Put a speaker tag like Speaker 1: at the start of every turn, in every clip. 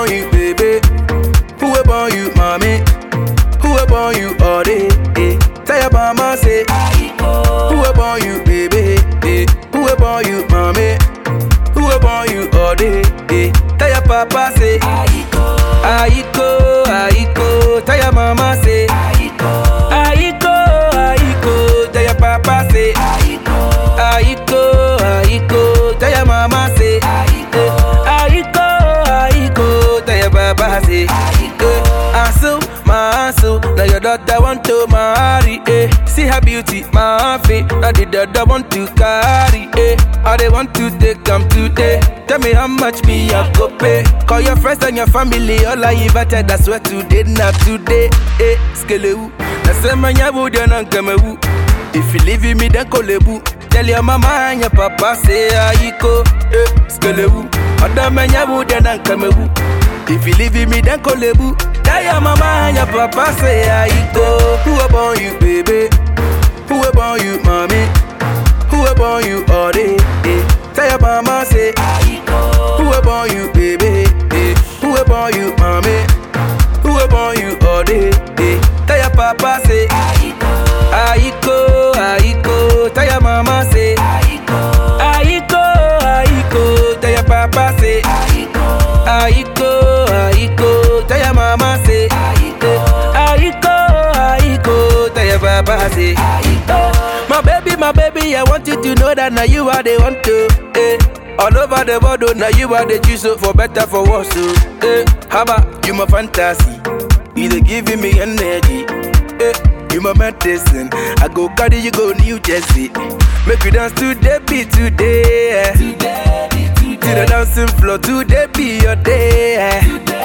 Speaker 1: born you, baby? Who born you, mommy? Who born you all day? Tell your mama say, who born you, baby? Who born you, mommy? Who born you all day? Tell your papa say, Aiko. Tell your mama say, Aiko. Tell your papa say, Aiko. Tell your mama say, Aiko. Tell your papa say, Asu, my asu. Now your daughter want to marry, See her beauty, my face. Now the daughter want to carry, Or they want to take them today. Tell me how much me I go pay. Call your friends and your family. All I invited, that's where today, not today. Skelewu. Na sema nyabu diana nkamewu. If you leave me, then call a boo. Tell your mama and your papa say Aiko. Skelewu. Oda menyabu diana nkamewu. If you leave me, then call a boo. Tell your mama and your papa say Aiko. Who born you, baby? Who born you, mommy? Who born you all day? Tell your mama say, who born you, baby? Who born you, mommy? Who born you all day? Tell your papa say, Aiko. Tell your mama say, Aiko. Tell your papa say, Aiko. Tell your mama say, Aiko. Tell your papa say, my baby, I want you to know that now you are the one to, All over the world, now you are the choose, for better, for worse, How about you, my fantasy? You dey giving me energy, You my medicine. I go carry you go New Jersey. Make you dance to the beat today, To the dancing floor, today be your day,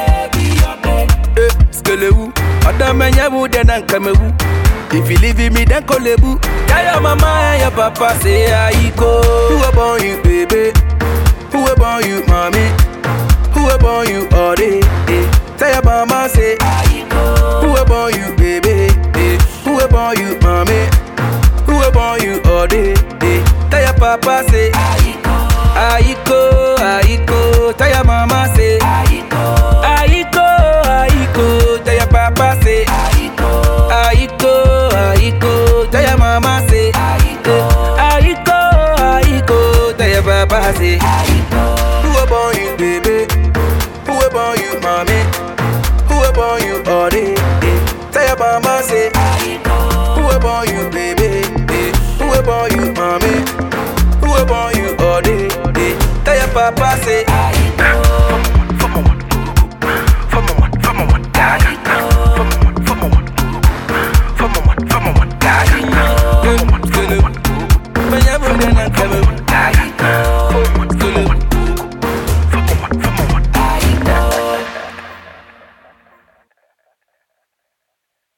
Speaker 1: Skelewu. Oda menyabu dena nkamewu. If you leave me, then call a boo. Tell your mama and your papa say Aiko. Who born you, baby? Who born you, mommy? Who born you all day? Tell your mama say who born you, baby? Who born you, mommy? Who born you all day? Tell your papa say Aiko. Tell your mama say Aiko. Tell your papa say Aiko. Tell your mama say Aiko. Tell your papa say who born you, baby? Who born you, mommy? Who born you all day? Tell your mama say who born you, baby? Who born you, mommy? Who born you all day? Tell your papa say